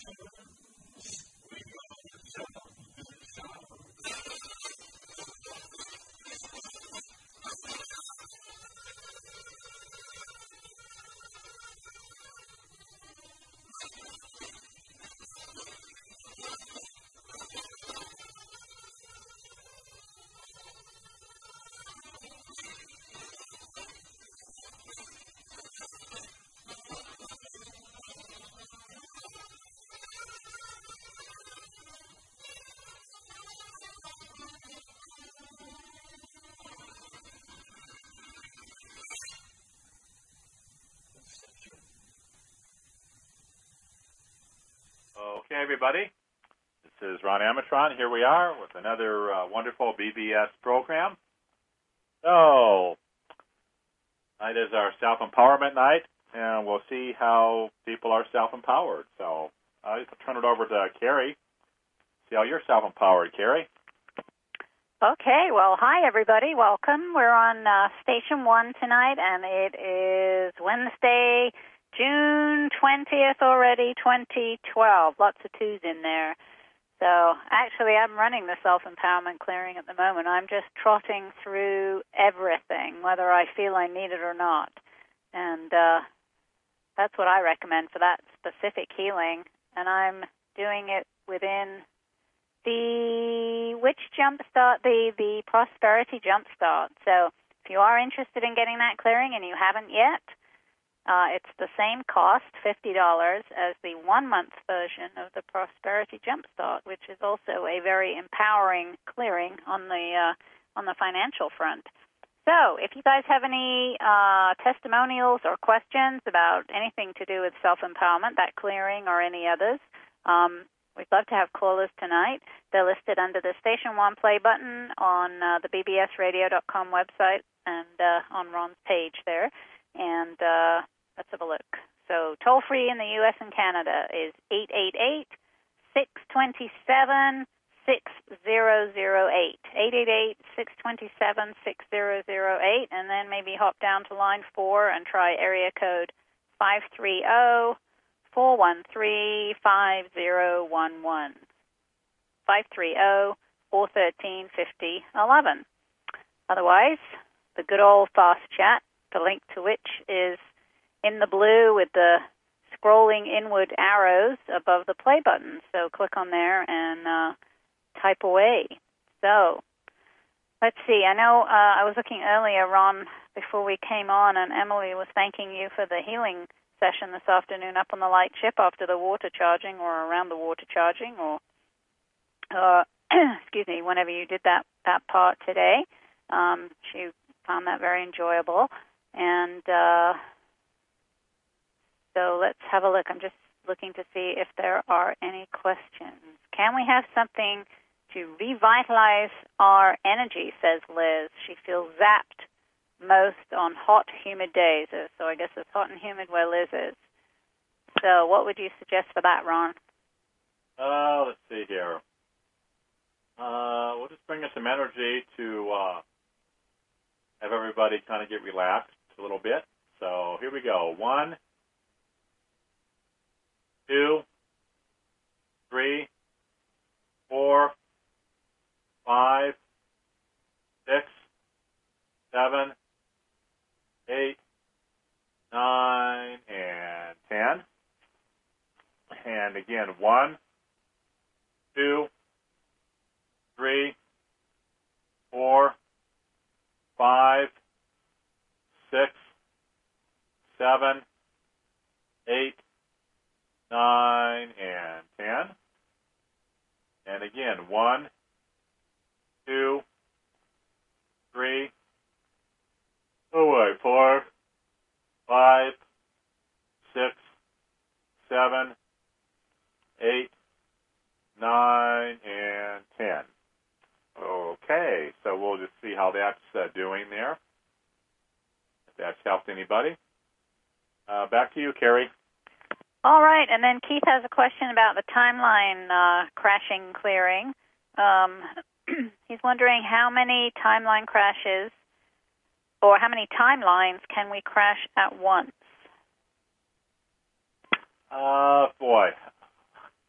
Okay, everybody. This is Ron Amatron. Here we are with another wonderful BBS program. So, tonight is our self-empowerment night, and we'll see how people are self-empowered. So, I'll turn it over to Carrie. See how you're self-empowered, Carrie. Okay, well, hi, everybody. Welcome. We're on Station 1 tonight, and it is Wednesday, June 20th already, 2012. Lots of twos in there. So actually, I'm running the self-empowerment clearing at the moment. I'm just trotting through everything, whether I feel I need it or not. And that's what I recommend for that specific healing. And I'm doing it within the Prosperity Jumpstart. So if you are interested in getting that clearing and you haven't yet, it's the same cost, $50, as the 1-month version of the Prosperity Jumpstart, which is also a very empowering clearing on the financial front. So if you guys have any testimonials or questions about anything to do with self-empowerment, that clearing or any others, we'd love to have callers tonight. They're listed under the Station 1 play button on the bbsradio.com website and on Ron's page there. And let's have a look. So toll-free in the U.S. and Canada is 888-627-6008. 888-627-6008. And then maybe hop down to line 4 and try area code 530-413-5011. 530-413-5011. Otherwise, the good old fast chat, the link to which is in the blue with the scrolling inward arrows above the play button. So click on there and type away. So let's see. I know I was looking earlier, Ron, before we came on, and Emily was thanking you for the healing session this afternoon up on the light ship after the water charging or around the water charging or, excuse me, whenever you did that part today. She found that very enjoyable. And so let's have a look. I'm just looking to see if there are any questions. Can we have something to revitalize our energy, says Liz. She feels zapped most on hot, humid days. So I guess it's hot and humid where Liz is. So what would you suggest for that, Ron? Let's see here. We'll just bring us some energy to have everybody kind of get relaxed a little bit. So here we go. 1, 2, 3, 4, 5, 6, 7, 8, 9, and 10. And again, 1, 2, 3, 4, 5, 6, 7, 8, 9, and 10. And again, 1, 2, 3, 4, 5, 6, 7, 8, 9, and 10. Okay, so we'll just see how that's doing there. If that's helped anybody. Back to you, Carrie. All right, and then Keith has a question about the timeline crashing clearing. He's wondering how many timeline crashes or how many timelines can we crash at once? Boy,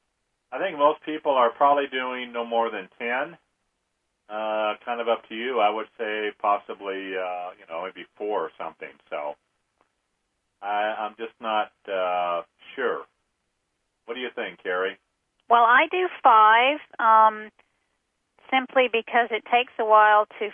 I think most people are probably doing no more than 10. Kind of up to you. I would say possibly, maybe 4 or something. So I'm just not sure. What do you think, Carrie? Well, I do 5, simply because it takes a while to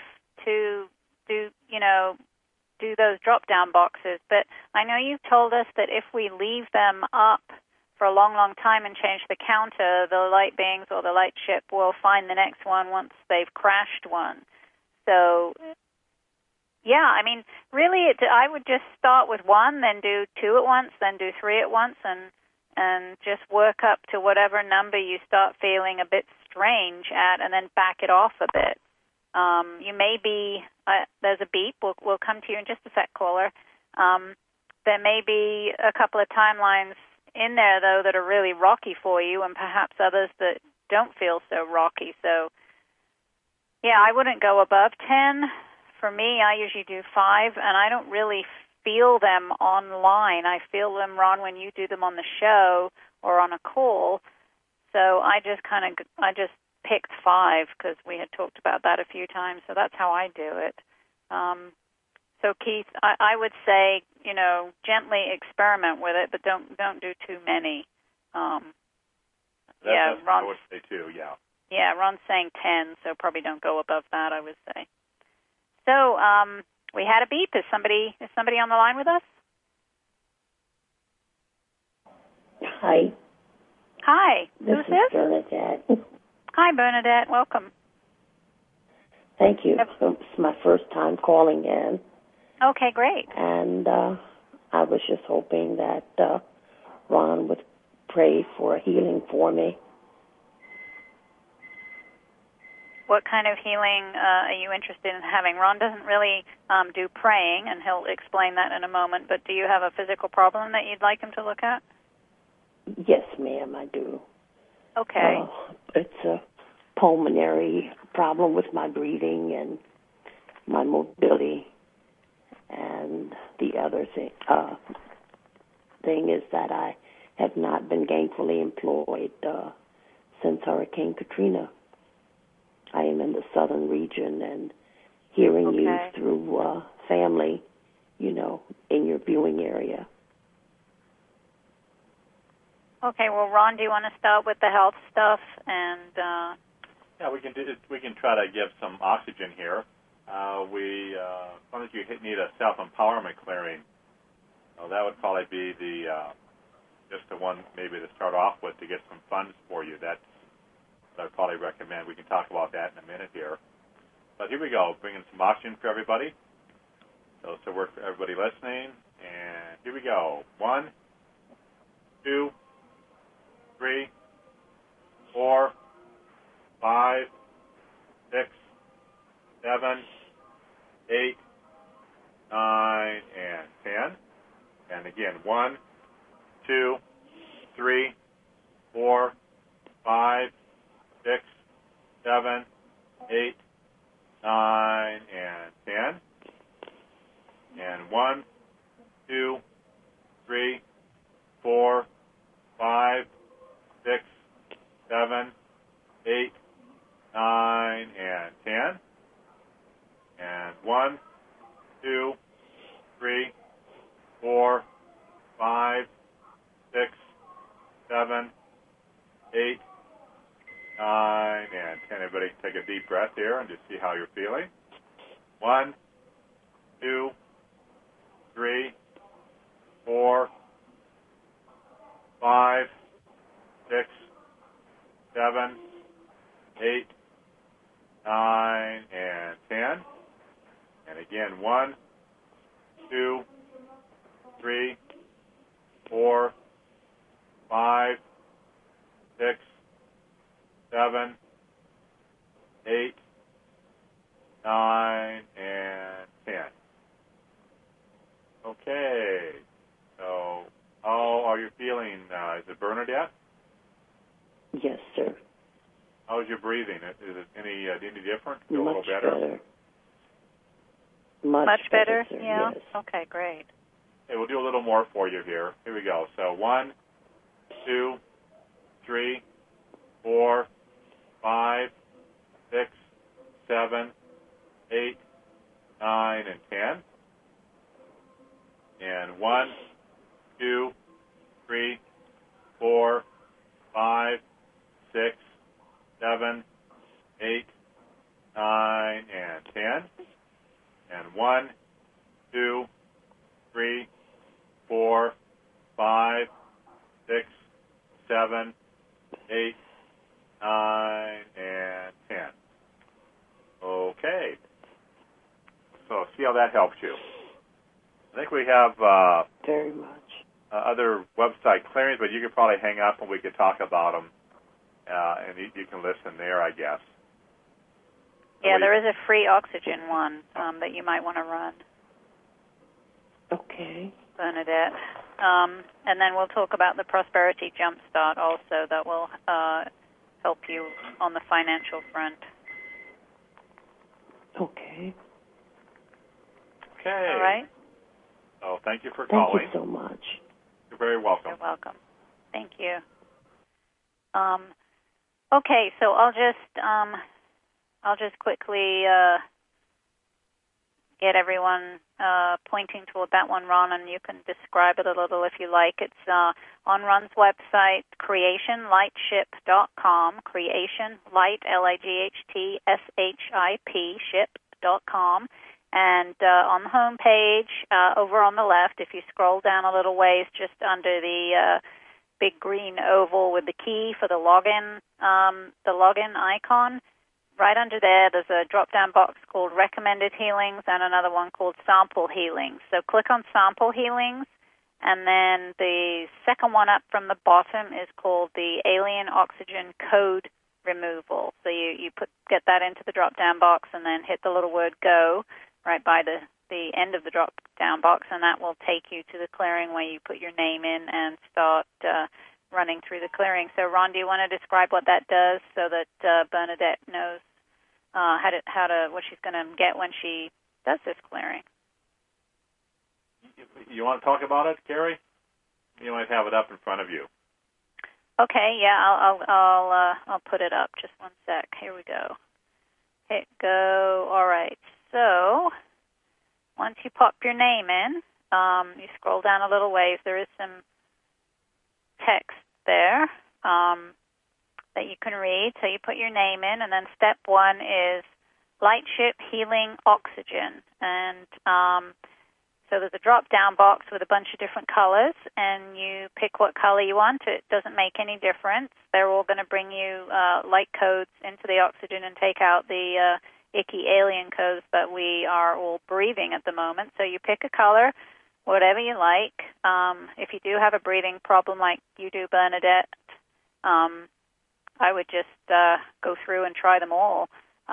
do those drop-down boxes. But I know you've told us that if we leave them up for a long, long time and change the counter, the light beings or the light ship will find the next one once they've crashed one. So, yeah, I mean, really, I would just start with 1, then do 2 at once, then do 3 at once, and just work up to whatever number you start feeling a bit strange at, and then back it off a bit. You may be, there's a beep. We'll come to you in just a sec, caller. There may be a couple of timelines in there, though, that are really rocky for you, and perhaps others that don't feel so rocky. So, yeah, I wouldn't go above 10. For me, I usually do 5, and I don't really feel them online. I feel them, Ron, when you do them on the show or on a call. So I just picked 5 because we had talked about that a few times. So that's how I do it. So Keith, I would say, gently experiment with it, but don't do too many. Ron, I would say 2. Yeah. Yeah, Ron's saying 10, so probably don't go above that, I would say. So we had a beep. Is somebody on the line with us? Hi. Hi. This Who's is this? Bernadette. Hi, Bernadette. Welcome. Thank you. It's my first time calling in. Okay, great. And I was just hoping that Ron would pray for a healing for me. What kind of healing are you interested in having? Ron doesn't really do praying, and he'll explain that in a moment, but do you have a physical problem that you'd like him to look at? Yes, ma'am, I do. Okay. It's a pulmonary problem with my breathing and my mobility. And the other thing is that I have not been gainfully employed since Hurricane Katrina. I am in the southern region, and hearing you through family, in your viewing area. Okay, well, Ron, do you want to start with the health stuff? And yeah, we can try to give some oxygen here. As long as you need a self-empowerment clearing, that would probably be just the one maybe to start off with to get some funds for you. That's what I'd probably recommend. We can talk about that in a minute here. But here we go, bringing some oxygen for everybody. So work for everybody listening. And here we go. 1, 2, 3, 4, 5, 6, 7, 8, 9, and 10. And again, 1, 2, 3, 4, 5, 6, 7, 8, 9, and 10. And 1, 2, 3, 4, 5, 6, 7, 8, 9, and 10. And 1, 2, 3, 4, 5, 6, 7, 8, 9, and 10. Everybody take a deep breath here and just see how you're feeling. 1, 2, 3, 4, 5, 6, 7, 8, 9, and 10. And again, 1, 2, 3, 4, 5, 6, 7, 8, 9, and 10. Okay. So, how are you feeling? Is it Bernadette? Yes, sir. How's your breathing? Is it any different? Feel a little Much better? Much better, sir. Yeah. Yes. Okay, great. Okay, we'll do a little more for you here. Here we go. So 1, 2, 3, 4, 5, 6, 7, 8, 9, and 10. And 1, 2, 3, 4, 5, 6, 7, 8, 9, and 10. And 1, 2, 3, 4, 5, 6, 7, 8, 9, and 10. Okay. So see how that helps you. I think we have very much other website clearings, but you could probably hang up and we could talk about them, and you can listen there, I guess. Yeah, there is a free oxygen one that you might want to run. Okay. Bernadette. And then we'll talk about the Prosperity Jumpstart also that will help you on the financial front. Okay. Okay. All right. So thank you for calling. Thank you so much. You're very welcome. You're welcome. Thank you. Okay, so I'll just quickly get everyone pointing toward that one, Ron, and you can describe it a little if you like. It's on Ron's website, creationlightship.com, creation, light, L-I-G-H-T-S-H-I-P, ship.com. And on the home page, over on the left, if you scroll down a little ways, just under the big green oval with the key for the login icon, right under there, there's a drop-down box called Recommended Healings and another one called Sample Healings. So click on Sample Healings, and then the second one up from the bottom is called the Alien Oxygen Code Removal. So you get that into the drop-down box and then hit the little word Go right by the end of the drop-down box, and that will take you to the clearing where you put your name in and start running through the clearing. So, Ron, do you want to describe what that does so that Bernadette knows what she's going to get when she does this clearing? You want to talk about it, Carrie? You might have it up in front of you. Okay, yeah, I'll put it up. Just one sec. Here we go. Hit go. All right. So once you pop your name in, you scroll down a little ways. There is some text there that you can read. So you put your name in, and then step one is Lightship Healing Oxygen. And so there's a drop-down box with a bunch of different colors, and you pick what color you want. It doesn't make any difference. They're all going to bring you light codes into the oxygen and take out the icky alien codes that we are all breathing at the moment. So you pick a color, whatever you like. If you do have a breathing problem like you do, Bernadette, I would just go through and try them all.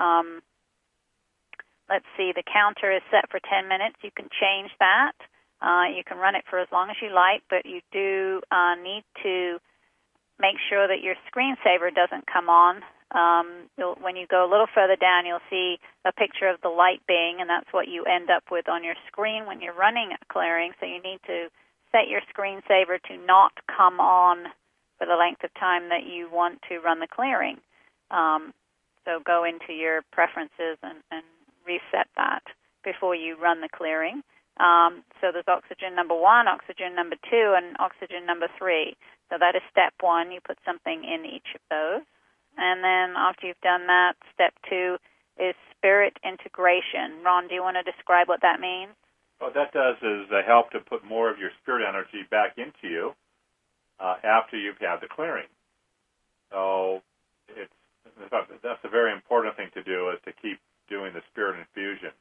Let's see, the counter is set for 10 minutes. You can change that. You can run it for as long as you like, but you do need to make sure that your screensaver doesn't come on. When you go a little further down, you'll see a picture of the light being, and that's what you end up with on your screen when you're running a clearing. So you need to set your screensaver to not come on for the length of time that you want to run the clearing. So go into your preferences and reset that before you run the clearing. So there's oxygen number 1, oxygen number 2, and oxygen number 3. So that is step 1. You put something in each of those. And then after you've done that, step 2 is spirit integration. Ron, do you want to describe what that means? What that does is help to put more of your spirit energy back into you after you've had the clearing. So that's a very important thing to do, is to keep doing the spirit infusion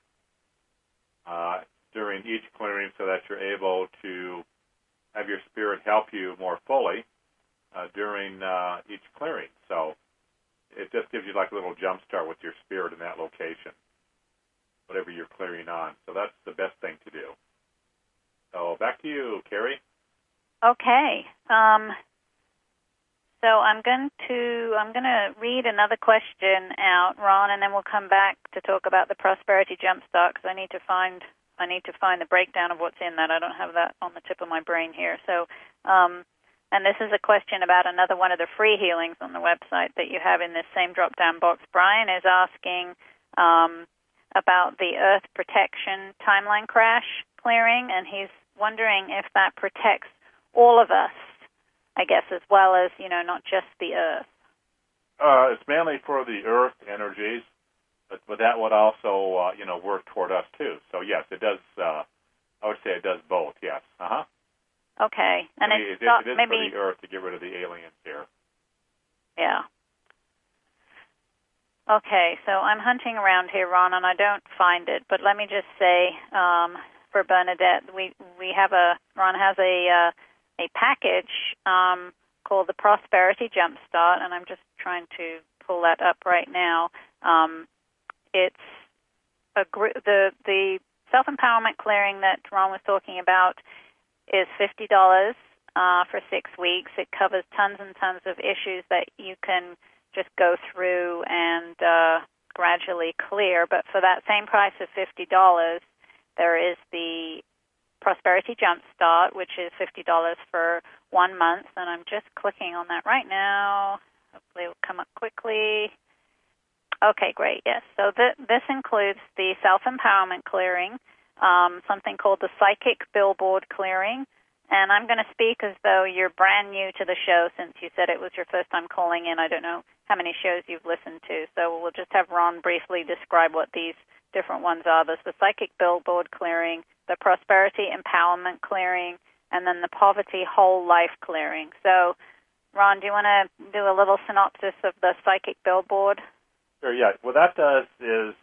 during each clearing so that you're able to have your spirit help you more fully during each clearing. So it just gives you like a little jump start with your spirit in that location, whatever you're clearing on. So that's the best thing to do. So back to you, Carrie. Okay. So I'm going to read another question out, Ron, and then we'll come back to talk about the Prosperity Jumpstart, because I need to find the breakdown of what's in that. I don't have that on the tip of my brain here. So And this is a question about another one of the free healings on the website that you have in this same drop-down box. Brian is asking about the Earth Protection Timeline Crash clearing, and he's wondering if that protects all of us, I guess, as well as, not just the Earth. It's mainly for the Earth energies, but that would also, work toward us too. So yes, it does. I would say it does both. Yes. Okay, and it is maybe for the Earth to get rid of the aliens here. Yeah. Okay, so I'm hunting around here, Ron, and I don't find it. But let me just say, for Bernadette, Ron has a package called the Prosperity Jumpstart, and I'm just trying to pull that up right now. It's the self-empowerment clearing that Ron was talking about is $50 for 6 weeks. It covers tons and tons of issues that you can just go through and gradually clear. But for that same price of $50, there is the Prosperity Jumpstart, which is $50 for 1 month. And I'm just clicking on that right now. Hopefully it will come up quickly. Okay, great, yes. So this includes the self-empowerment clearing, something called the Psychic Billboard clearing. And I'm going to speak as though you're brand new to the show since you said it was your first time calling in. I don't know how many shows you've listened to, so we'll just have Ron briefly describe what these different ones are. There's the Psychic Billboard clearing, the Prosperity Empowerment clearing, and then the Poverty Whole Life clearing. So, Ron, do you want to do a little synopsis of the Psychic Billboard? Sure, yeah. What that does is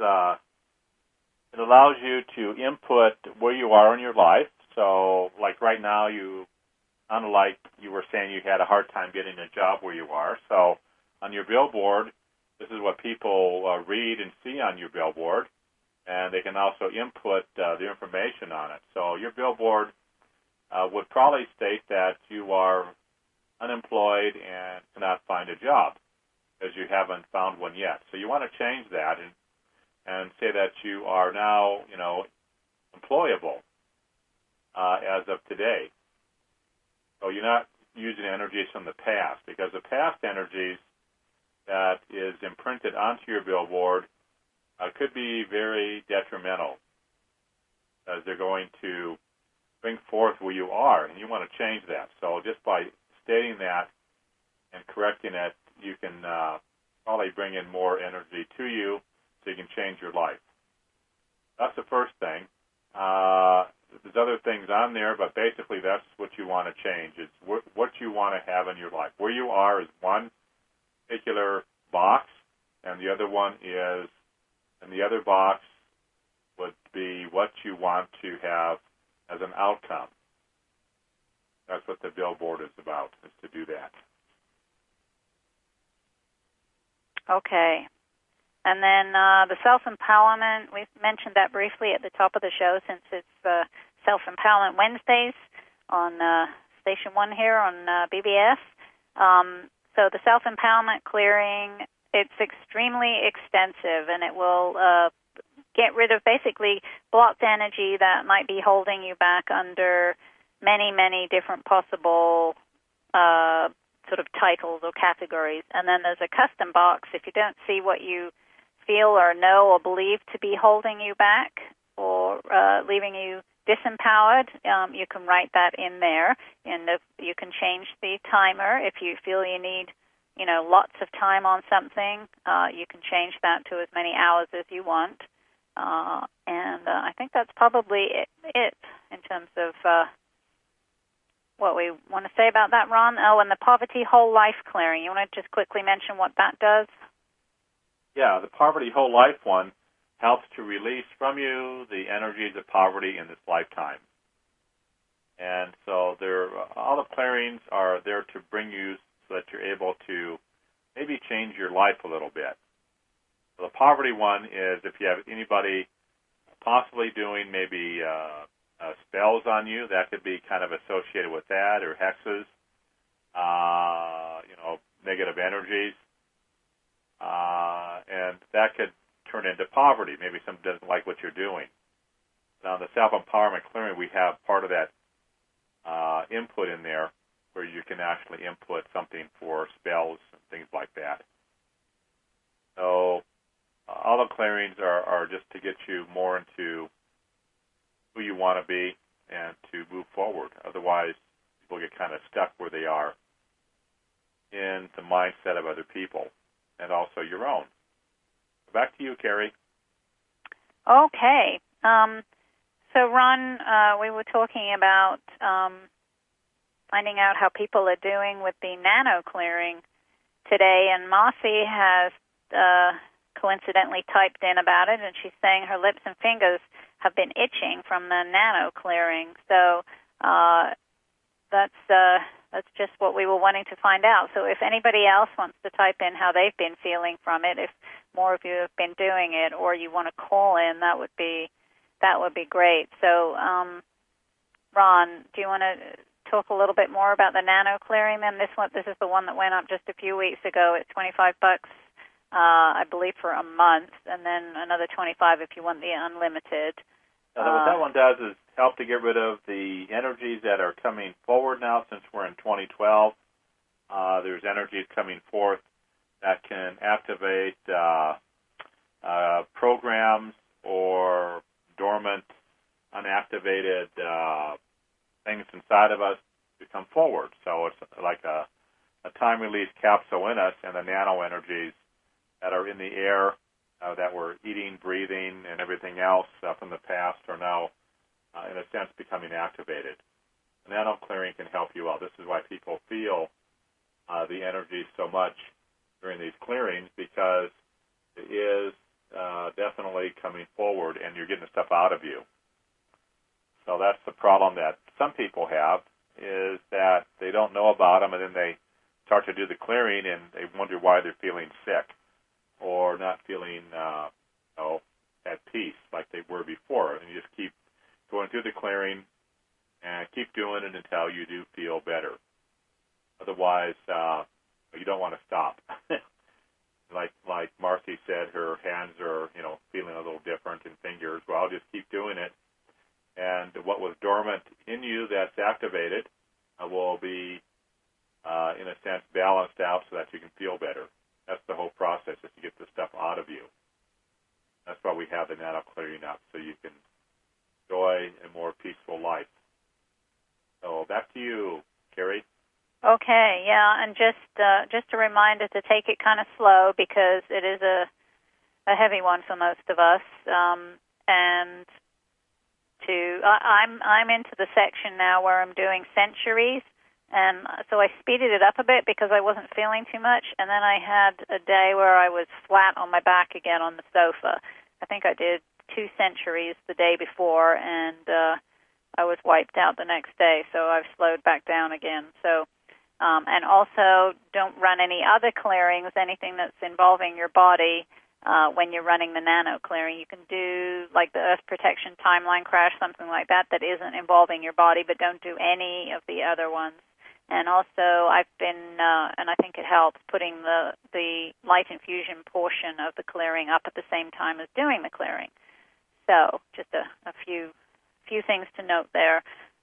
it allows you to input where you are in your life. So, like right now, unlike you were saying you had a hard time getting a job where you are. So, on your billboard, this is what people read and see on your billboard, and they can also input the information on it. So, your billboard would probably state that you are unemployed and cannot find a job because you haven't found one yet. So, you want to change that and say that you are now, employable. As of today. So you're not using energies from the past, because the past energies that is imprinted onto your billboard could be very detrimental, as they're going to bring forth who you are, and you want to change that. So just by stating that and correcting it, you can probably bring in more energy to you so you can change your life. That's the first thing. There's other things on there, but basically that's what you want to change. It's what you want to have in your life. Where you are is one particular box, and the other box would be what you want to have as an outcome. That's what the billboard is about, is to do that. Okay. And then the self-empowerment, we've mentioned that briefly at the top of the show since it's Self-Empowerment Wednesdays on Station 1 here on BBS. So the self-empowerment clearing, it's extremely extensive, and it will get rid of basically blocked energy that might be holding you back under many, many different possible sort of titles or categories. And then there's a custom box. If you don't see what you feel or know or believe to be holding you back or leaving you disempowered, you can write that in there, and you can change the timer. If you feel you need, lots of time on something, you can change that to as many hours as you want. And I think that's probably it in terms of what we want to say about that, Ron. Oh, and the Poverty Whole Life clearing. You want to just quickly mention what that does? Yeah, the Poverty Whole Life one helps to release from you the energies of poverty in this lifetime. And so all the clearings are there to bring you so that you're able to maybe change your life a little bit. So the poverty one is if you have anybody possibly doing maybe spells on you, that could be kind of associated with that, or hexes, negative energies. And that could turn into poverty. Maybe someone doesn't like what you're doing. Now, in the self-empowerment clearing, we have part of that input in there where you can actually input something for spells and things like that. So all the clearings are just to get you more into who you want to be and to move forward. Otherwise, people get kind of stuck where they are in the mindset of other people and also your own. Back to you, Carrie. Okay. So, Ron, we were talking about finding out how people are doing with the nano clearing today, and Marcy has coincidentally typed in about it, and she's saying her lips and fingers have been itching from the nano clearing. So that's just what we were wanting to find out. So if anybody else wants to type in how they've been feeling from it, if more of you have been doing it, or you want to call in, that would be great. So, Ron, do you want to talk a little bit more about the nano clearing? Then this is the one that went up just a few weeks ago. It's $25, I believe, for a month, and then another $25 if you want the unlimited. What that one does is help to get rid of the energies that are coming forward now, since we're in 2012. There's energies coming forth that can activate programs or dormant, unactivated things inside of us to come forward. So it's like a time-release capsule in us, and the nano energies that are in the air that we're eating, breathing, and everything else from the past are now, in a sense, becoming activated. The nano clearing can help you out. This is why people feel the energy so much during these clearings, because it is definitely coming forward, and you're getting the stuff out of you. So that's the problem that some people have, is that they don't know about them, and then they start to do the clearing, and they wonder why they're feeling sick or not feeling at peace like they were before. And you just keep going through the clearing and keep doing it until you do feel better. Otherwise, you don't want to stop. Like Marcy said, her hands are, feeling a little different, and fingers. Well, just keep doing it. And what was dormant in you that's activated will be, in a sense, balanced out so that you can feel better. That's the whole process, is to get the stuff out of you. That's why we have the nano clearing up, so you can enjoy a more peaceful life. So back to you, Carrie. Okay, yeah, and just a reminder to take it kind of slow, because it is a heavy one for most of us. And I'm into the section now where I'm doing centuries, and so I speeded it up a bit because I wasn't feeling too much, and then I had a day where I was flat on my back again on the sofa. I think I did 2 centuries the day before, and I was wiped out the next day, so I've slowed back down again. So, and also don't run any other clearings, anything that's involving your body, when you're running the nano clearing. You can do like the Earth Protection Timeline Crash, something like that isn't involving your body, but don't do any of the other ones. And also, I've been, and I think it helps, putting the light infusion portion of the clearing up at the same time as doing the clearing. So, just a few things to note there.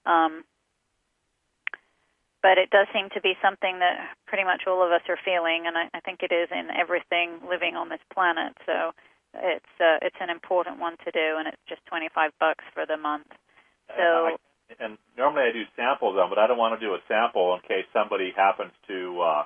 But it does seem to be something that pretty much all of us are feeling, and I think it is in everything living on this planet. So, it's an important one to do, and it's just $25 for the month. So. And normally I do samples on, but I don't want to do a sample in case somebody happens to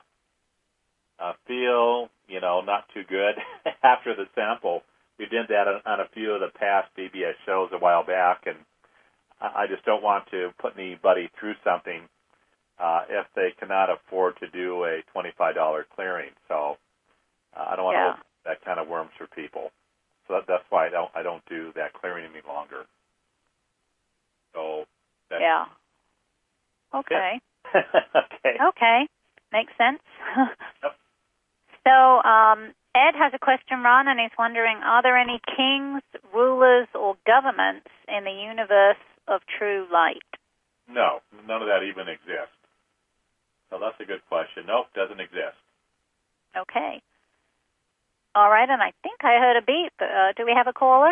feel, not too good after the sample. We did that on a few of the past BBS shows a while back, and I just don't want to put anybody through something if they cannot afford to do a $25 clearing. So I don't want to open that kind of worms for people. So that's why I don't do that clearing any longer. So. Yeah. Okay. Okay. Makes sense. Yep. So, Ed has a question, Ron, and he's wondering, are there any kings, rulers, or governments in the universe of true light? No, none of that even exists. So that's a good question. Nope, doesn't exist. Okay. All right, and I think I heard a beep. Do we have a caller?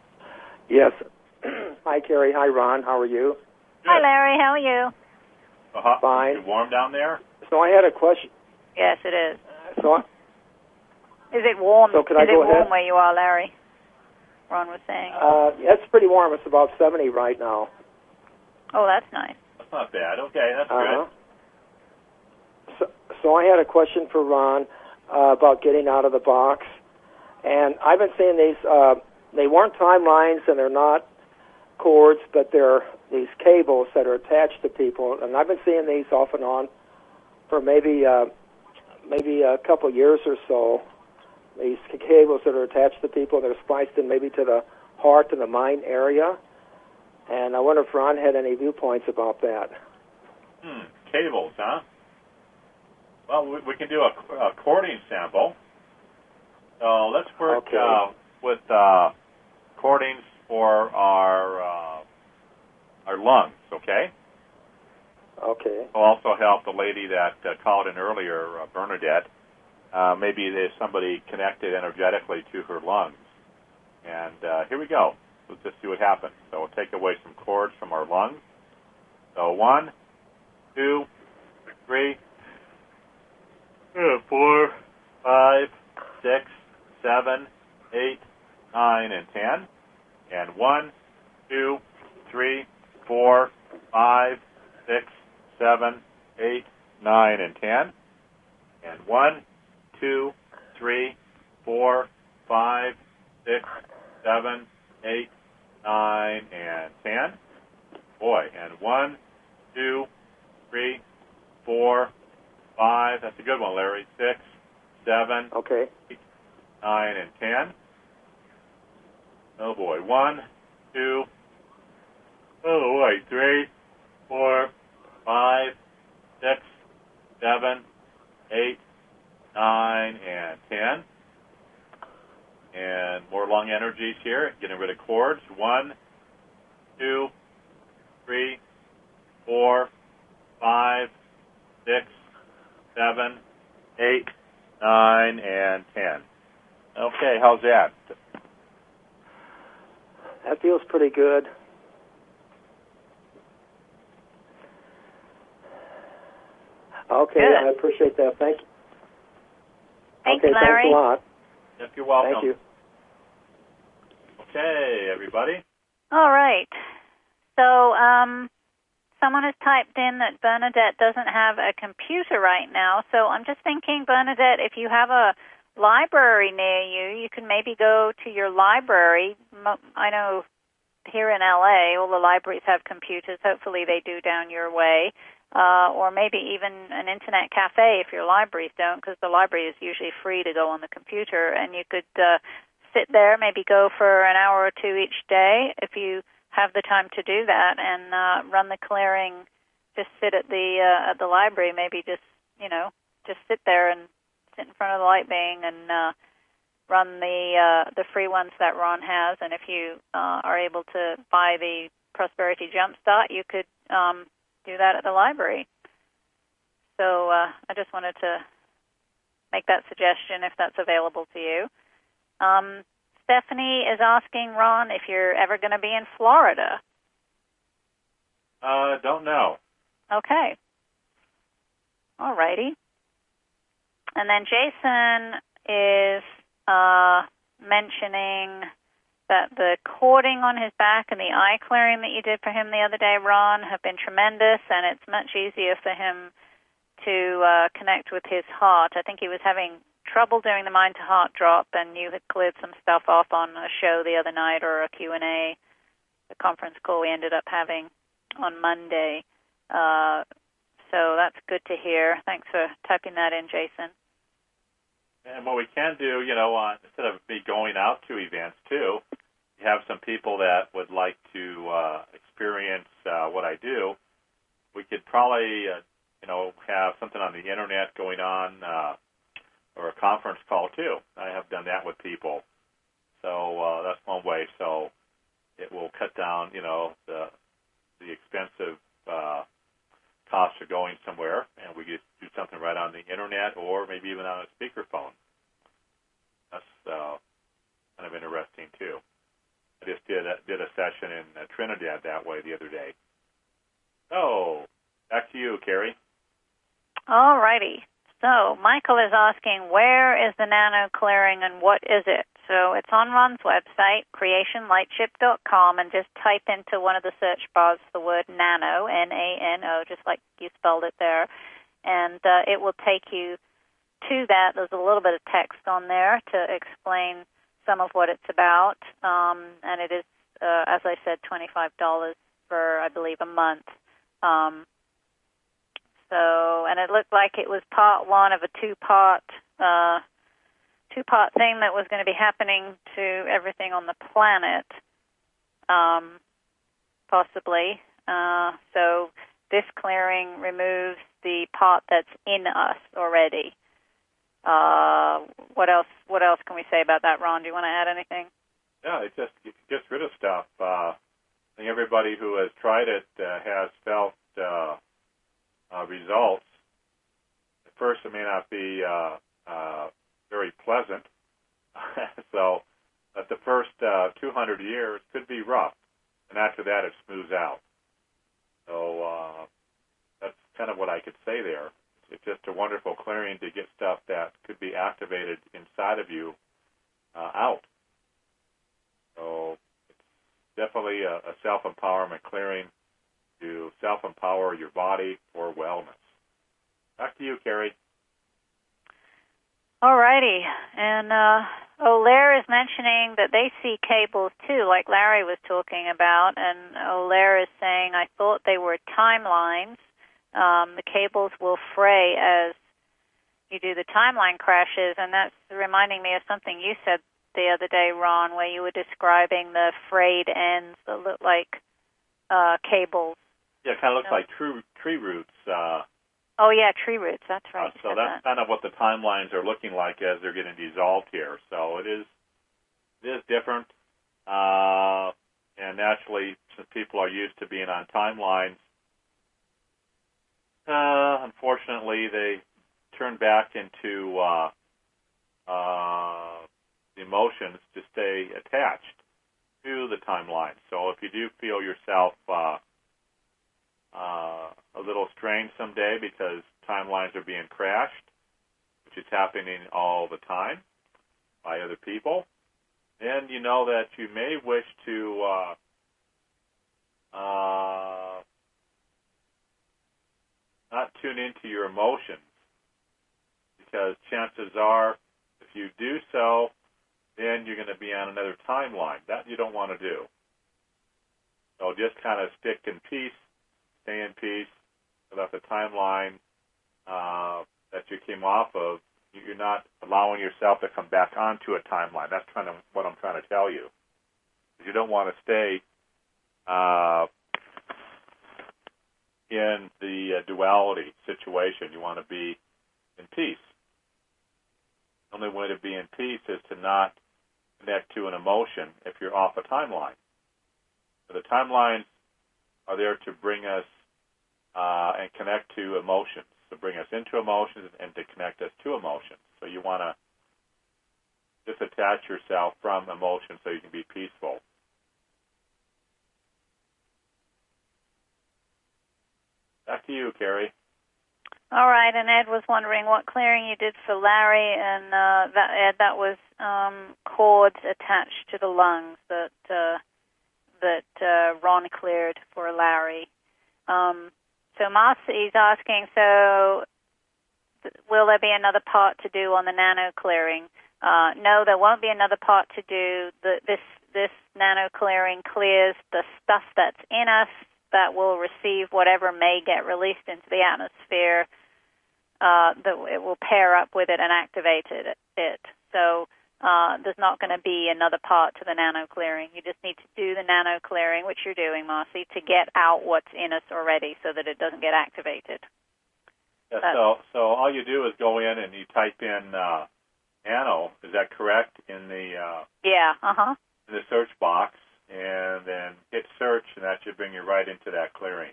Yes. Hi, Carrie. Hi, Ron. How are you? Good. Hi, Larry. How are you? fine. Is it warm down there? So I had a question. Yes, it is. So Is it warm? So can I go warm ahead? where you are, Larry? Ron was saying. It's pretty warm. It's about 70 right now. Oh, that's nice. That's not bad. Okay, that's good. So I had a question for Ron about getting out of the box. And I've been seeing these, they weren't timelines and they're not cords, but they're these cables that are attached to people. And I've been seeing these off and on for maybe a couple years or so. These cables that are attached to people, they're spliced in maybe to the heart and the mind area. And I wonder if Ron had any viewpoints about that. Cables, huh? Well, we can do a cording sample. So let's work with cordings for our lungs, okay? Okay. Will also help the lady that called in earlier, Bernadette. Maybe there's somebody connected energetically to her lungs. And here we go. Let's just see what happens. So we'll take away some cords from our lungs. So 1, 2, 3, 4, 5, 6, 7, 8, 9, and 10. And 1, 2, 3, 4, 5, 6, 7, 8, 9, and 10. And 1, 2, 3, 4, 5, 6, 7, 8, 9, and 10. Boy, and 1, 2, 3, 4, 5. That's a good one, Larry. 6, 7, 8, 9, and 10. Oh boy, 1, 2, 3, 4, 5, 6, 7, 8, 9, and 10. And more lung energies here, getting rid of cords. 1, 2, 3, 4, 5, 6, 7, 8, 9, and 10. Okay, how's that? That feels pretty good. Okay, good. I appreciate that. Thank you. Thanks, okay, Larry. Thanks a lot. Yep, you're welcome. Thank you. Okay, everybody. All right. So someone has typed in that Bernadette doesn't have a computer right now. So I'm just thinking, Bernadette, if you have a library near you, you can maybe go to your library. I know here in L.A., all the libraries have computers. Hopefully they do down your way. Or maybe even an internet cafe if your libraries don't, because the library is usually free to go on the computer. And you could sit there, maybe go for an hour or two each day if you have the time to do that, and run the clearing. Just sit at the library, maybe just sit there and sit in front of the light being and run the free ones that Ron has. And if you are able to buy the Prosperity Jumpstart, you could do that at the library. So I just wanted to make that suggestion if that's available to you. Stephanie is asking Ron if you're ever going to be in Florida. Don't know. Okay. All righty. And then Jason is mentioning that the cording on his back and the eye clearing that you did for him the other day, Ron, have been tremendous, and it's much easier for him to connect with his heart. I think he was having trouble doing the mind-to-heart drop, and you had cleared some stuff off on a show the other night, or a Q&A, the conference call we ended up having on Monday. So that's good to hear. Thanks for typing that in, Jason. And what we can do, instead of me going out to events too, you have some people that would like to experience what I do. We could probably, have something on the internet going on, or a conference call too. I have done that with people, so that's one way. So it will cut down, the expensive cost of going somewhere, and we could do something right on the internet, or maybe even on a speakerphone. That's kind of interesting too. I just did a session in Trinidad that way the other day. So Back to you, Carrie. All righty. So Michael is asking, where is the nano clearing and what is it? So it's on Ron's website, creationlightship.com, and just type into one of the search bars the word nano, N-A-N-O, just like you spelled it there, and it will take you to that. There's a little bit of text on there to explain some of what it's about, and it is, as I said, $25 for, I believe, a month. And it looked like it was part one of a two-part thing that was going to be happening to everything on the planet, possibly. So this clearing removes the part that's in us already. What else can we say about that, Ron? Do you want to add anything? Yeah, it just gets rid of stuff. I think everybody who has tried it has felt results. At first, it may not be very pleasant. So, but the first 200 years could be rough, and after that, it smooths out. So that's kind of what I could say there. It's just a wonderful clearing to get stuff that could be activated inside of you out. So it's definitely a self-empowerment clearing to self-empower your body for wellness. Back to you, Carrie. All righty. And Olaire is mentioning that they see cables, too, like Larry was talking about. And Olaire is saying, I thought they were timelines. The cables will fray as you do the timeline crashes. And that's reminding me of something you said the other day, Ron, where you were describing the frayed ends that look like cables. Yeah, it kind of looks like tree roots. Oh, yeah, tree roots. That's right. So that's kind of what the timelines are looking like as they're getting dissolved here. So it is different. And naturally, since people are used to being on timelines, unfortunately, they turn back into emotions to stay attached to the timeline. So if you do feel yourself a little strained someday because timelines are being crashed, which is happening all the time by other people, then you know that you may wish to not tune into your emotions, because chances are if you do so, then you're going to be on another timeline. That you don't want to do. So just kind of stick in peace, stay in peace, without the timeline that you came off of. You're not allowing yourself to come back onto a timeline. That's kind of what I'm trying to tell you. You don't want to stay in the duality situation. You want to be in peace. The only way to be in peace is to not connect to an emotion if you're off a timeline. So the timelines are there to bring us and connect to emotions, to bring us into emotions and to connect us to emotions. So you want to disattach yourself from emotions so you can be peaceful. Back to you, Carrie. All right, and Ed was wondering what clearing you did for Larry, and Ed, that was cords attached to the lungs that Ron cleared for Larry. So Marcy's asking, so will there be another part to do on the nano clearing? No, there won't be another part to do. This nano clearing clears the stuff that's in us that will receive whatever may get released into the atmosphere, that it will pair up with it and activate it. So there's not going to be another part to the nano clearing. You just need to do the nano clearing, which you're doing, Marcy, to get out what's in us already so that it doesn't get activated. Yeah, so all you do is go in and you type in nano, is that correct, in the in the search box, and then hit search, and that should bring you right into that clearing.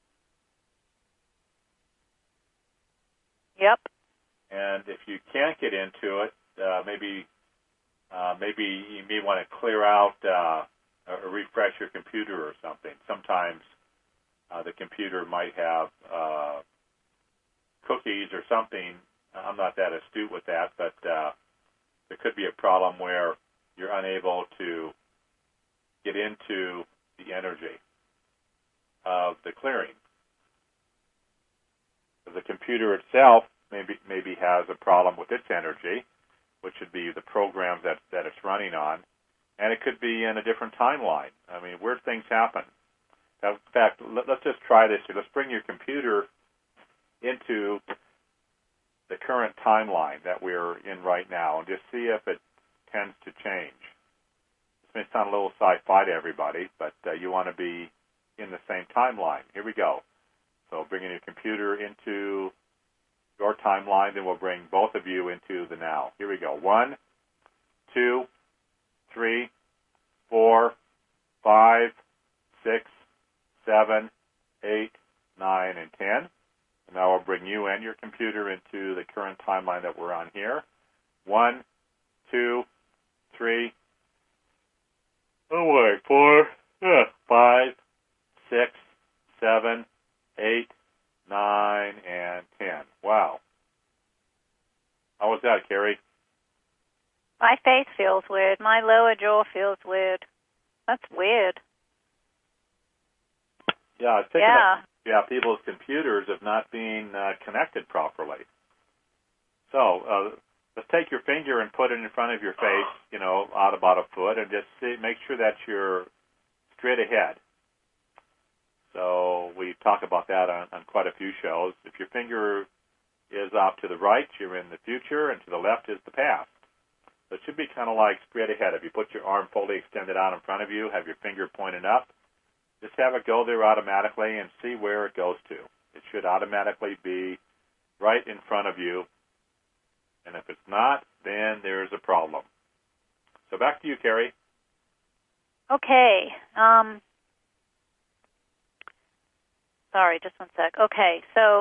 Yep. And if you can't get into it, maybe you may want to clear out or refresh your computer or something. Sometimes The computer might have cookies or something. I'm not that astute with that, but there could be a problem where you're unable to get into the energy of the clearing. The computer itself maybe has a problem with its energy, which would be the programs that it's running on, and it could be in a different timeline. I mean, weird things happen. Now, in fact, let's just try this here. Let's bring your computer into the current timeline that we're in right now and just see if it tends to change. This may sound a little sci-fi to everybody, but you want to be in the same timeline. Here we go. So bringing your computer into your timeline, then we'll bring both of you into the now. Here we go. 1, 2, 3, 4, 5, 6, 7, 8, 9, and 10. And now I'll bring you and your computer into the current timeline that we're on here. 1, 2, 3, 4, 5, 6, 7, 8, 9, and 10. Wow. How was that, Carrie? My face feels weird. My lower jaw feels weird. That's weird. Yeah, it's picking up. Yeah, people's computers have not been connected properly. So let's take your finger and put it in front of your face, out about a foot, and just make sure that you're straight ahead. So we talk about that on quite a few shows. If your finger is off to the right, you're in the future, and to the left is the past. So it should be kind of like straight ahead. If you put your arm fully extended out in front of you, have your finger pointed up, just have it go there automatically and see where it goes to. It should automatically be right in front of you. And if it's not, then there's a problem. So back to you, Carrie. Okay. Sorry, just one sec. Okay, so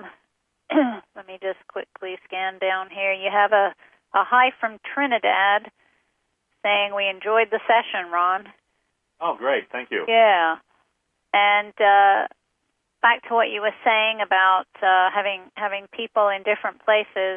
let me just quickly scan down here. You have a hi from Trinidad saying we enjoyed the session, Ron. Oh, great. Thank you. Yeah. And back to what you were saying about having people in different places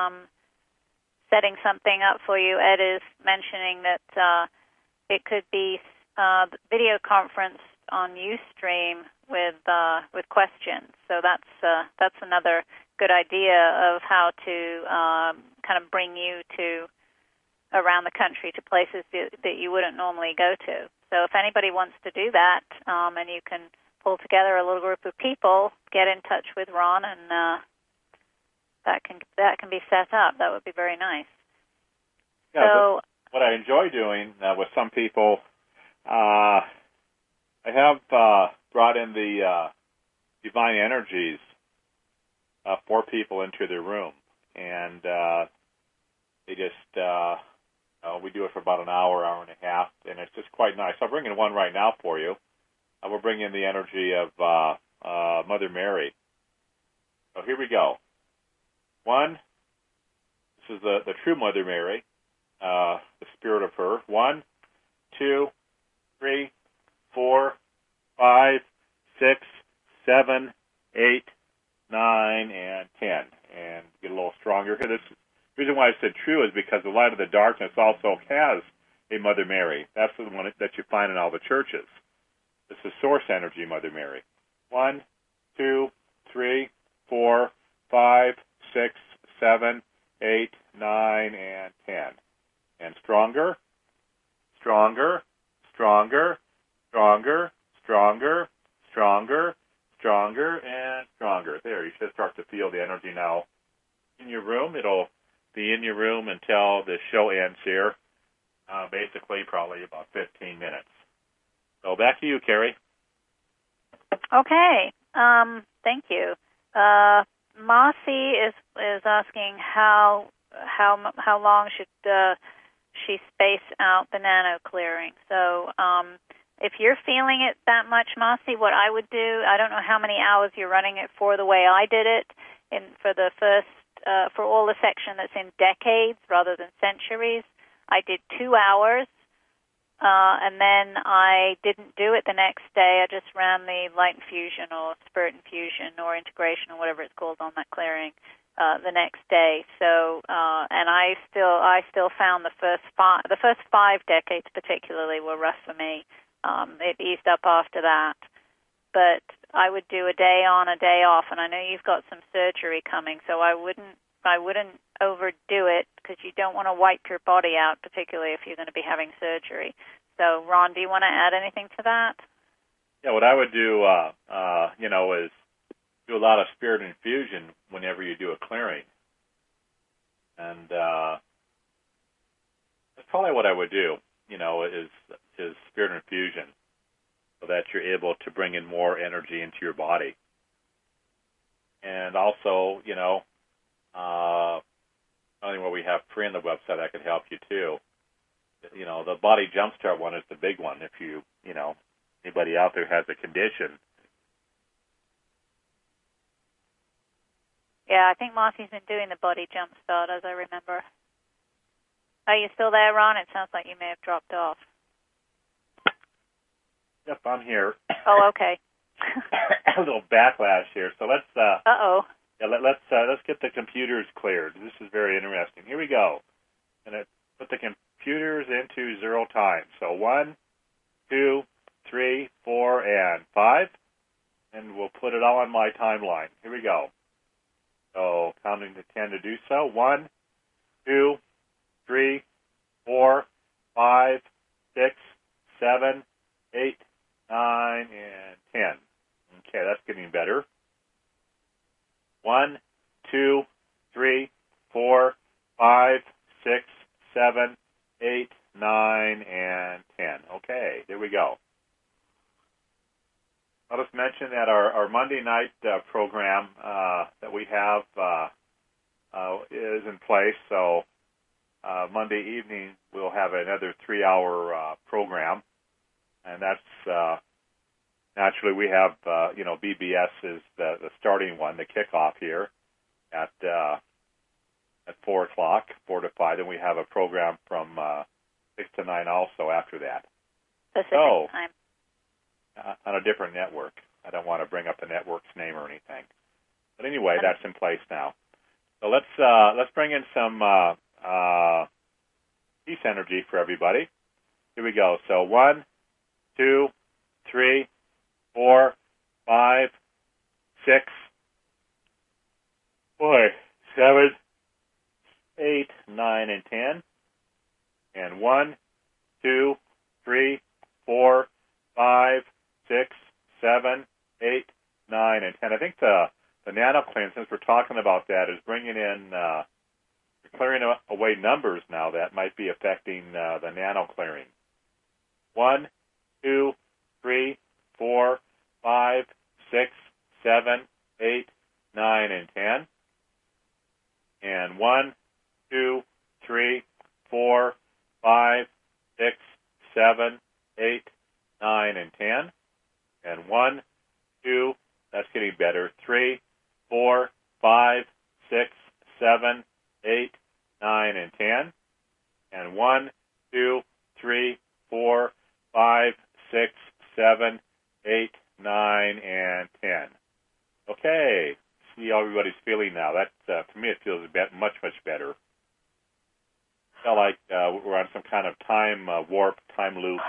setting something up for you. Ed is mentioning that it could be video conference on Ustream with questions. So that's another good idea of how to kind of bring you to around the country to places that you wouldn't normally go to. So if anybody wants to do that, and you can pull together a little group of people, get in touch with Ron, and that can be set up. That would be very nice. Yeah, so what I enjoy doing with some people, I have brought in the Divine Energies for people into their room, and they just we do it for about an hour and a half, and it's just quite nice. I'll bring in one right now for you. We'll bring in the energy of Mother Mary. So here we go. 1, this is the true Mother Mary, the spirit of her. 1, 2, 3, 4, 5, 6, 7, 8, 9, and 10. And get a little stronger here. The reason why I said true is because the light of the darkness also has a Mother Mary. That's the one that you find in all the churches. This is source energy, Mother Mary. 1, 2, 3, 4, 5, 6, 7, 8, 9, and 10. And stronger, stronger, stronger, stronger, stronger, stronger, stronger, and stronger. There, you should start to feel the energy now in your room. It'll be in your room until the show ends here, basically probably about 15 minutes. So back to you, Carrie. Okay, thank you. Marcy is asking how long should she space out the nano clearing. So if you're feeling it that much, Marcy, what I would do, I don't know how many hours you're running it for the way I did it, for the first, for all the section that's in decades rather than centuries. I did 2 hours And then I didn't do it the next day. I just ran the light infusion or spirit infusion or integration or whatever it's called on that clearing the next day. So, and I still found the first 5 decades particularly were rough for me. It eased up after that, but I would do a day on, a day off. And I know you've got some surgery coming, so I wouldn't overdo it because you don't want to wipe your body out, particularly if you're going to be having surgery. So, Ron, do you want to add anything to that? Yeah, what I would do, is do a lot of spirit infusion whenever you do a clearing. And that's probably what I would do, is spirit infusion so that you're able to bring in more energy into your body. And also, only what we have free on the website that could help you too. The Body Jumpstart one is the big one. If anybody out there has a condition. Yeah, I think Marcy's been doing the Body Jumpstart, as I remember. Are you still there, Ron? It sounds like you may have dropped off. Yep, I'm here. Oh, okay. A little backlash here, so let's. Uh-oh. Yeah, let's get the computers cleared. This is very interesting. Here we go. And put the computers into 0 time. So 1, 2, 3, 4, and 5. And we'll put it all on my timeline. Here we go. So counting to 10 to do so. 1, 2, 3, 4, 5, 6, 7, 8, 9, and 10. Okay, that's getting better. 1, 2, 3, 4, 5, 6, 7, 8, 9, and 10. Okay, there we go. I'll just mention that our Monday night program that we have is in place. So Monday evening we'll have another 3-hour program, and that's naturally we have BBS is the starting one, the kickoff here at 4 o'clock, 4 to 5. Then we have a program from 6 to 9 also after that. Pacific time. On a different network. I don't want to bring up the network's name or anything. But anyway, that's in place now. So let's bring in some peace energy for everybody. Here we go. So 1, 2, 3, 4, 5, 6, 7, 8, 9, and 10. And 1, 2, 3, 4, 5, 6, 7, 8, 9, and 10. I think the nano clearing, since we're talking about that, is bringing in, clearing away numbers now that might be affecting the nano clearing. 1, 2, 3, 4, 5, 6, 7, 8, 9, and 10. And 1, 2, 3, 4, 5, 6, 7, 8, 9, and 10. And 1, 2, that's getting better, 3, 4, 5, 6, 7, 8, 9, and 10. And 1, 2, 3, 4, 5, 6, 7, 8, 9, and 10. Okay, see how everybody's feeling now. That, for me, it feels much, much better. I feel like we're on some kind of time warp, time loop,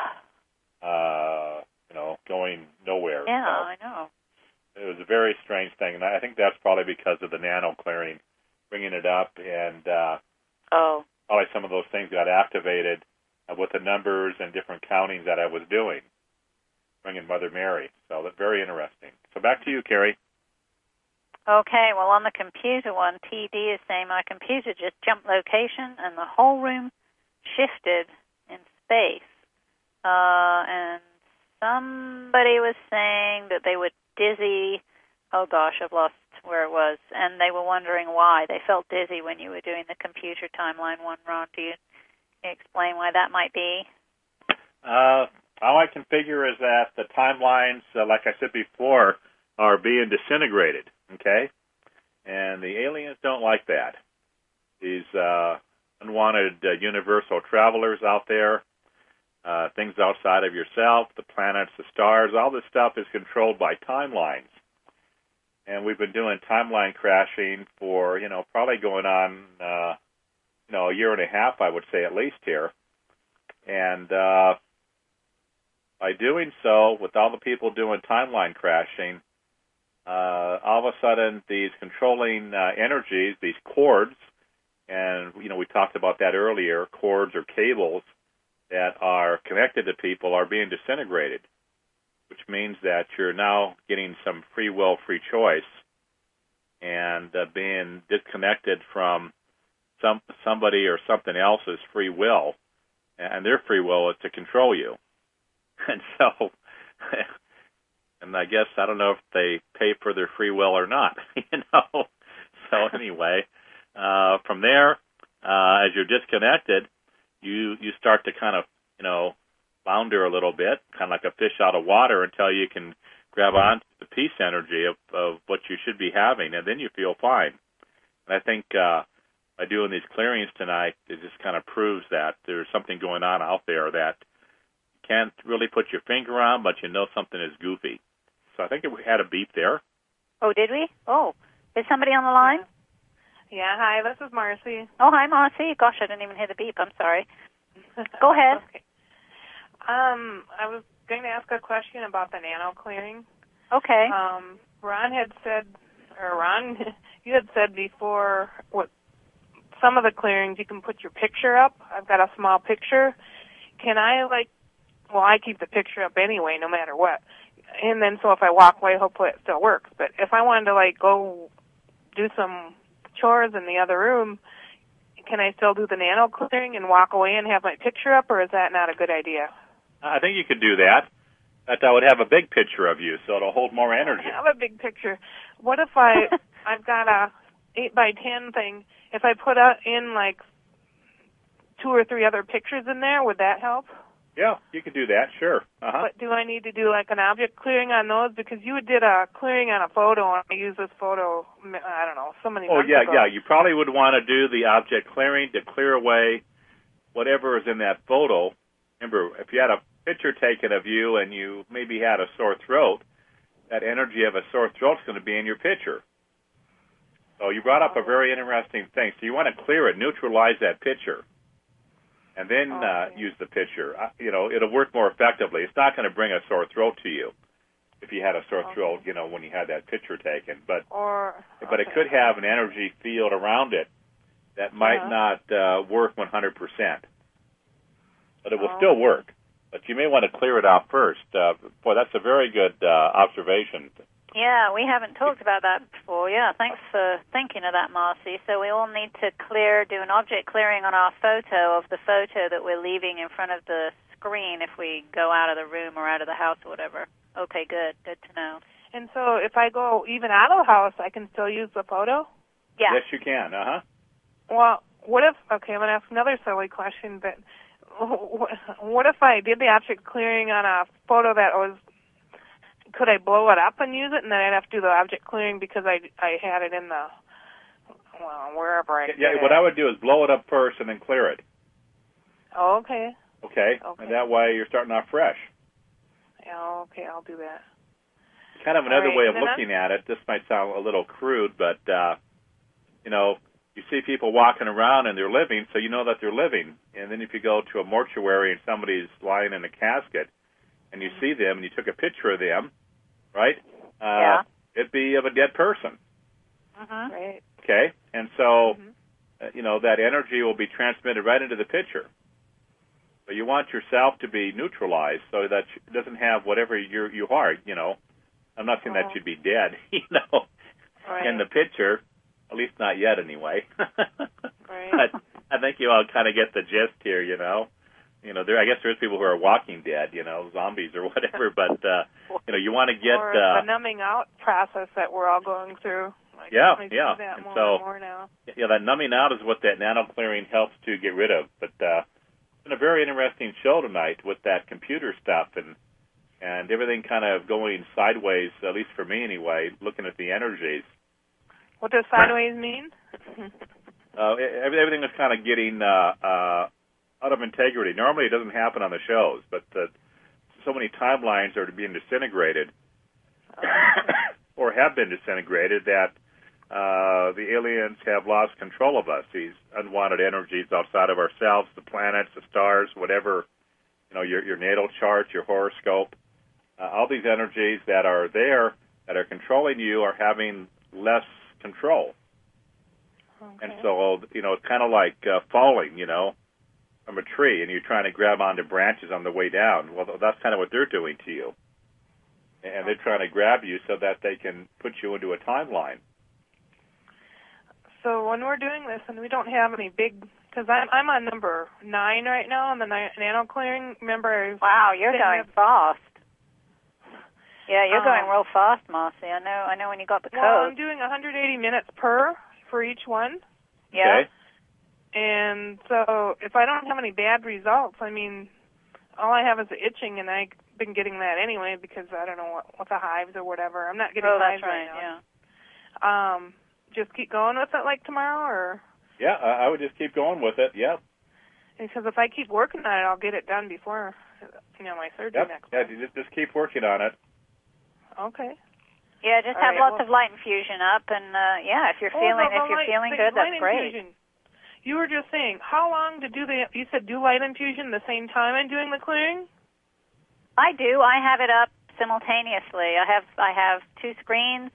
going nowhere. Yeah, so I know. It was a very strange thing, and I think that's probably because of the nano clearing, bringing it up, and probably some of those things got activated with the numbers and different countings that I was doing, bringing Mother Mary. So that's very interesting. So back to you, Carrie. Okay, well, on the computer one, TD is saying my computer just jumped location and the whole room shifted in space. And somebody was saying that they were dizzy. Oh, gosh, I've lost where it was. And they were wondering why. They felt dizzy when you were doing the computer timeline one, Ron. Do you explain why that might be? All I can figure is that the timelines, like I said before, are being disintegrated, okay? And the aliens don't like that. These unwanted universal travelers out there, things outside of yourself, the planets, the stars. All this stuff is controlled by timelines. And we've been doing timeline crashing for, probably going on, a year and a half, I would say, at least here. And by doing so, with all the people doing timeline crashing, all of a sudden these controlling energies, these cords, and, we talked about that earlier, cords or cables that are connected to people are being disintegrated, which means that you're now getting some free will, free choice, and being disconnected from somebody or something else's free will, and their free will is to control you. And so, and I guess, I don't know if they pay for their free will or not, So anyway, from there, as you're disconnected, you start to kind of, flounder a little bit, kind of like a fish out of water, until you can grab onto the peace energy of what you should be having, and then you feel fine. And I think by doing these clearings tonight, it just kind of proves that there's something going on out there that you can't really put your finger on, but something is goofy. So I think we had a beep there. Oh, did we? Oh, is somebody on the line? Yeah, hi, this is Marcy. Oh, hi, Marcy. Gosh, I didn't even hear the beep. I'm sorry. Go ahead. Okay. I was going to ask a question about the nano clearing. Okay. Ron, you had said before, some of the clearings you can put your picture up. I've got a small picture. Can I, I keep the picture up anyway, no matter what. And then, so if I walk away, hopefully it still works. But if I wanted to, go do some chores in the other room, can I still do the nano clearing and walk away and have my picture up, or is that not a good idea? I think you could do that. But I would have a big picture of you, so it'll hold more energy. I have a big picture. What if I've got a 8x10 thing? If I put in 2 or 3 other pictures in there, would that help? Yeah, you could do that, sure. Uh-huh. But do I need to do an object clearing on those? Because you did a clearing on a photo, and I used this photo, I don't know, so many months ago. Yeah. You probably would want to do the object clearing to clear away whatever is in that photo. Remember, if you had a picture taken of you and you maybe had a sore throat, that energy of a sore throat is going to be in your picture. So you brought up a very interesting thing. So you want to clear it, neutralize that picture, and then use the picture. It'll work more effectively. It's not going to bring a sore throat to you if you had a sore throat, when you had that picture taken. But it could have an energy field around it that might not work 100%. But it will still work. But you may want to clear it out first. Boy, that's a very good observation. Yeah, we haven't talked about that before. Yeah, thanks for thinking of that, Marcy. So we all need to do an object clearing on our photo of the photo that we're leaving in front of the screen if we go out of the room or out of the house or whatever. Okay, good. Good to know. And so if I go even out of the house, I can still use the photo? Yeah. Yes, you can. Well, what if, I'm going to ask another silly question, but what if I did the object clearing on a photo that could I blow it up and use it, and then I'd have to do the object clearing because I had it in wherever I did it? What I would do is blow it up first and then clear it. Oh, okay. Okay, and that way you're starting off fresh. Yeah, okay, I'll do that. Kind of another way of looking at it, this might sound a little crude, but, you see people walking around and they're living, so you know that they're living. And then if you go to a mortuary and somebody's lying in a casket and you see them and you took a picture of them, right? It'd be of a dead person. Right. Okay? And so, that energy will be transmitted right into the picture. So you want yourself to be neutralized so that it doesn't have whatever you are, I'm not saying that you'd be dead, right. in the picture. At least not yet, anyway. Right. But I think you all kind of get the gist here, I guess there's people who are walking dead, zombies or whatever. But you want to get or the numbing out process that we're all going through. And more now. That numbing out is what that nano clearing helps to get rid of. But it's been a very interesting show tonight with that computer stuff and everything kind of going sideways, at least for me anyway, looking at the energies. What does sideways mean? Everything is kind of getting out of integrity. Normally it doesn't happen on the shows, but so many timelines are being disintegrated or have been disintegrated that the aliens have lost control of us. These unwanted energies outside of ourselves, the planets, the stars, whatever, your natal chart, your horoscope, all these energies that are there that are controlling you are having less control. Okay. And so, it's kind of like falling, from a tree, and you're trying to grab onto branches on the way down. Well, that's kind of what they're doing to you. And they're trying to grab you so that they can put you into a timeline. So when we're doing this and we don't have any big, because I'm on number 9 right now on the nano clearing. Remember? Wow, you're going fast. Yeah, you're going real fast, Marcy. I know when you got the code. Well, I'm doing 180 minutes for each one. Yeah. Okay. And so if I don't have any bad results, I mean, all I have is the itching, and I've been getting that anyway because I don't know what the hives or whatever. I'm not getting hives right now. Yeah. Just keep going with it like tomorrow, or? Yeah, I would just keep going with it. Yeah. Because if I keep working on it, I'll get it done before, my surgery next week. Yeah, just keep working on it. Okay. Yeah, just have lots of light infusion up, and if you're feeling good, that's great. Infusion. You were just saying, how long to do you said do light infusion the same time I'm doing the clearing? I do. I have it up simultaneously. I have two screens,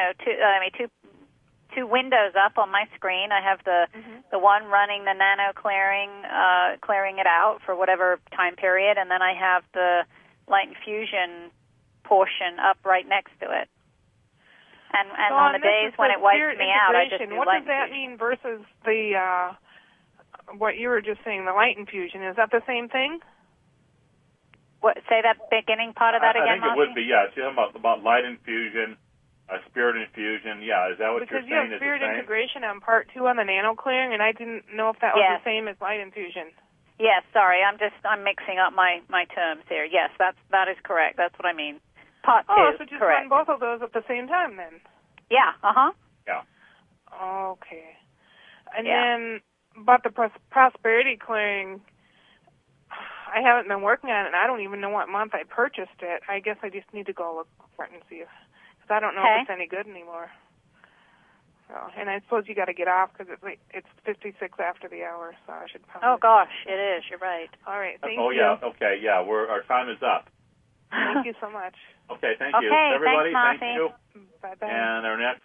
two windows up on my screen. I have the one running the nano clearing it out for whatever time period, and then I have the light infusion portion up right next to it. And so on the days when it wipes me out, I just do what light does that mean versus the what you were just saying, the light infusion? Is that the same thing? What? Say that beginning part of that again, I think it would be, yeah. It's about light infusion, spirit infusion. Yeah, is that what you're saying? Because you have spirit integration on part 2 on the nano clearing, and I didn't know if that was the same as light infusion. Yes, sorry, I'm mixing up my terms here. Yes, that is correct. That's what I mean. Part 2, so just correct. run both of those at the same time then? Yeah, Yeah. Okay. And then, about the prosperity clearing, I haven't been working on it, and I don't even know what month I purchased it. I guess I just need to go look for it and see because I don't know if it's any good anymore. So, and I suppose you got to get off because it's 56 after the hour, so I should probably... Oh, gosh, it is. You're right. All right, thank you. Oh, yeah, okay, yeah, our time is up. Thank you so much. Okay, thank you. Everybody, thanks, thank you. Bye-bye. And our next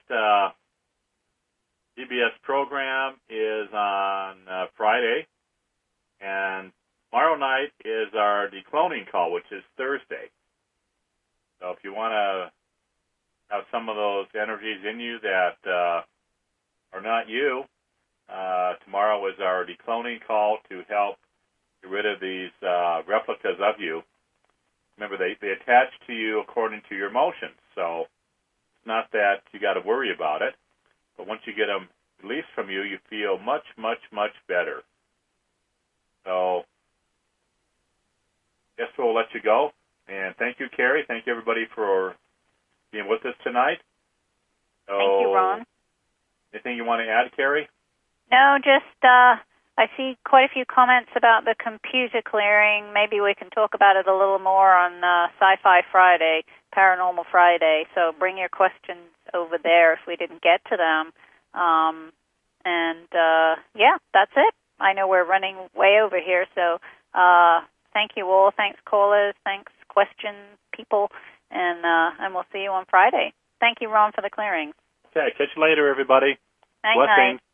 BBS program is on Friday, and tomorrow night is our decloning call, which is Thursday. So if you want to have some of those energies in you that are not you, tomorrow is our decloning call to help get rid of these replicas of you. Remember, they attach to you according to your emotions, so it's not that you got to worry about it, but once you get them released from you, you feel much, much, much better. So, guess we'll let you go, and thank you, Carrie. Thank you, everybody, for being with us tonight. So, thank you, Ron. Anything you want to add, Carrie? No, just I see quite a few comments about the computer clearing. Maybe we can talk about it a little more on Sci-Fi Friday, Paranormal Friday. So bring your questions over there if we didn't get to them. That's it. I know we're running way over here, so thank you all. Thanks, callers. Thanks, question people, and we'll see you on Friday. Thank you, Ron, for the clearings. Okay, catch you later, everybody. Night.